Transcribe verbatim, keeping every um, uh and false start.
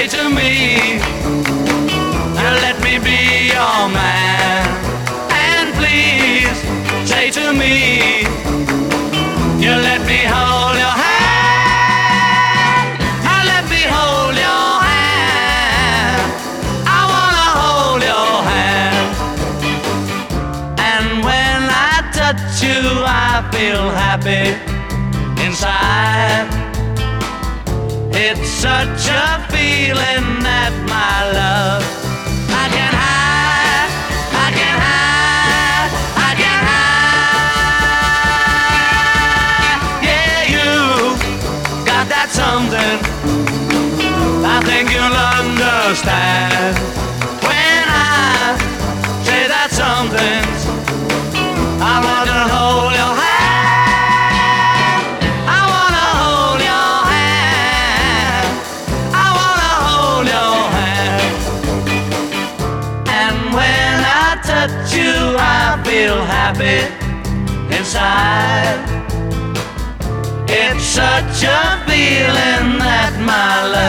say to me, now let me be your man. And please say to me, you let me hold your hand. Now let me hold your hand. I wanna hold your hand. And when I touch you, I feel happy inside. It's such a feeling that my love I can hide, I can hide, I can hide. Yeah, you got that something I think you'll understand. When I say that something, I want to hold your hand. I feel happy inside. It's such a feeling that my love